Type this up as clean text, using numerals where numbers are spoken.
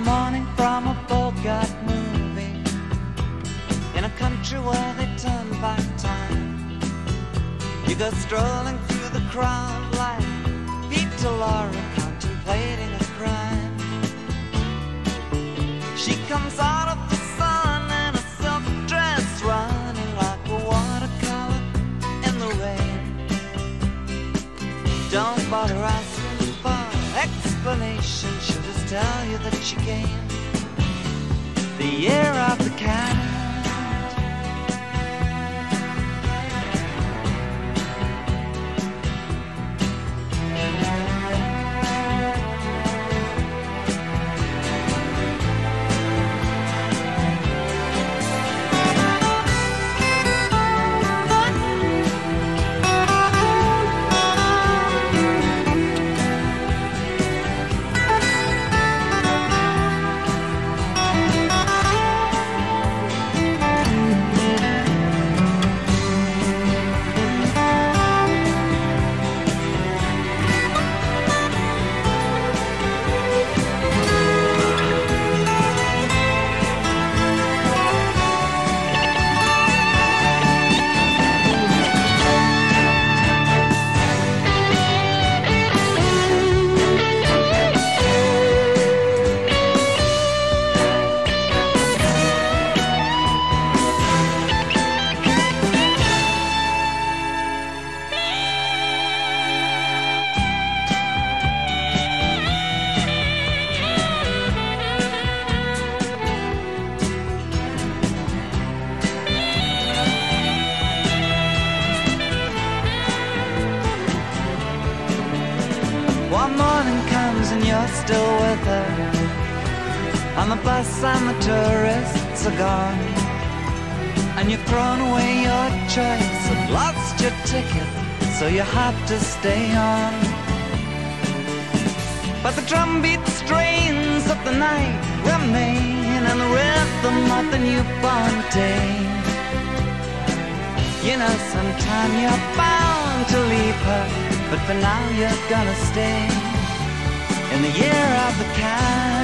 morning from a Bogart movie in a country where they turn back time. You go strolling through the crowd like Peter Lorre contemplating a crime. She comes out of the sun in a silk dress, running like a watercolor in the rain. Don't bother asking for explanation, she'll just tell you that she came the year of the cat. One morning comes and you're still with her, and the bus and the tourists are gone, and you've thrown away your choice and lost your ticket, so you have to stay on. But the drumbeat strains of the night remain, and the rhythm of the newborn day. You know sometime you're bound to leave her, but for now you're gonna stay in the year of the cat.